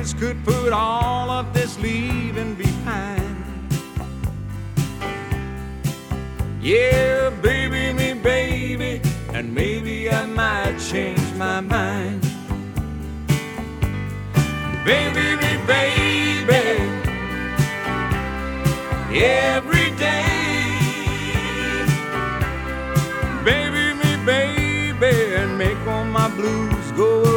could put all of this leaving behind. Yeah, baby me, baby, and maybe I might change my mind. Baby me, baby, every day. Baby me, baby, and make all my blues go away.